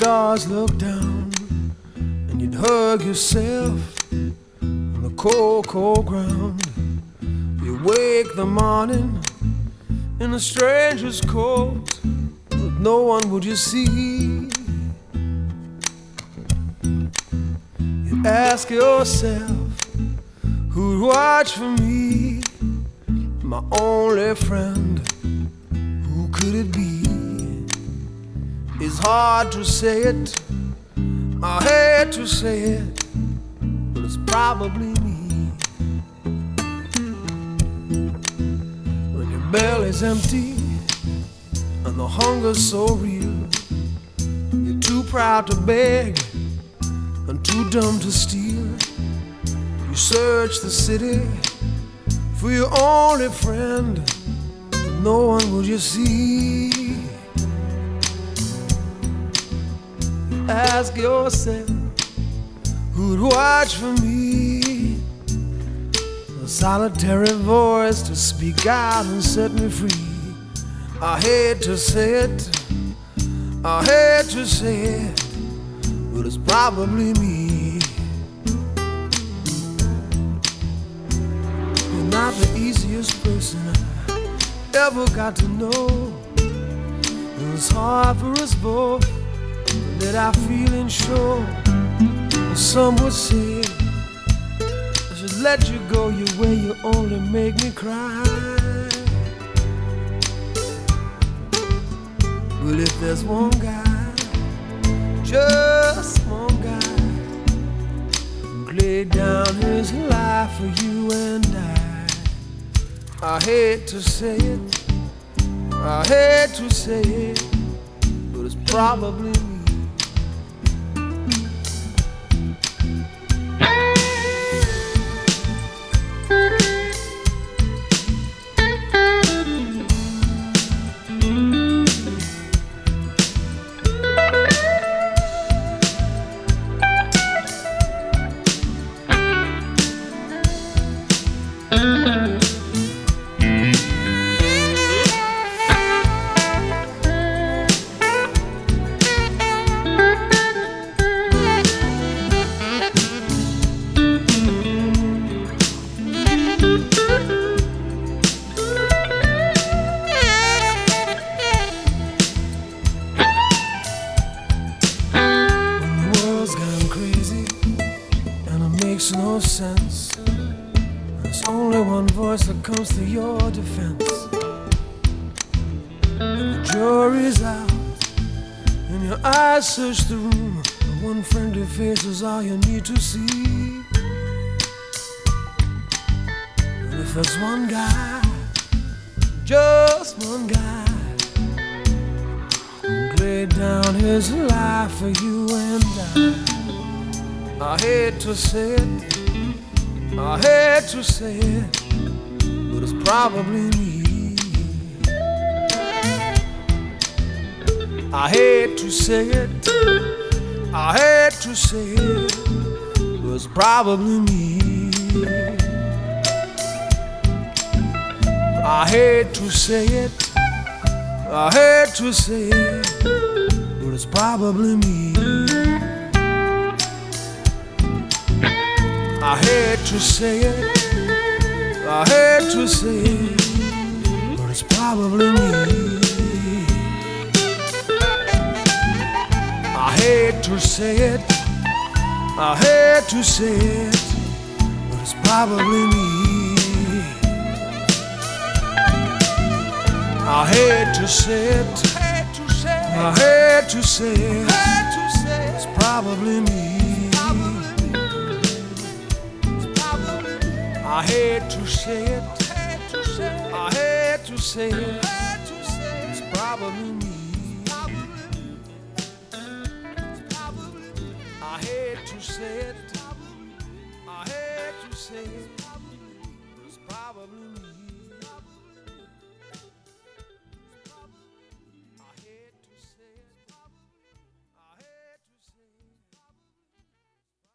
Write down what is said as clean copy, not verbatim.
stars look down, and you'd hug yourself on the cold, cold ground. You wake the morning in a stranger's coat, but no one would you see. You ask yourself, who'd watch for me? My only friend, who could it be? It's hard to say it, I hate to say it, but it's probably me. When your belly's empty and the hunger's so real, you're too proud to beg and too dumb to steal. You search the city for your only friend, but no one will you see. You ask yourself, who'd watch for me? A solitary voice to speak out and set me free. I hate to say it, I hate to say it, but it's probably me. You're not the easiest person I ever got to know. It was hard for us both to let our feelings show. Some would say I should let you go your way, you only make me cry. Well, if there's one guy, just one guy, who laid down his life for you and I hate to say it, I hate to say it, but it's probably me. Makes no sense. There's only one voice that comes to your defense. And the jury's out, and your eyes search the room. The one friendly face is all you need to see. And if there's one guy, just one guy, who laid down his life for you and I hate to say it, I hate to say it, but it's probably me. I hate to say it, I hate to say it, but it's probably me. I hate to say it, I hate to say it, but it's probably me. I hate to say it, I hate to say it, but it's probably me. I hate to say it, I hate to say it, but it's probably me. I hate to say it, I hate to say it, it's probably me. I hate to say it, I hate to say it, it's probably me. I hate to say it, I hate to say it.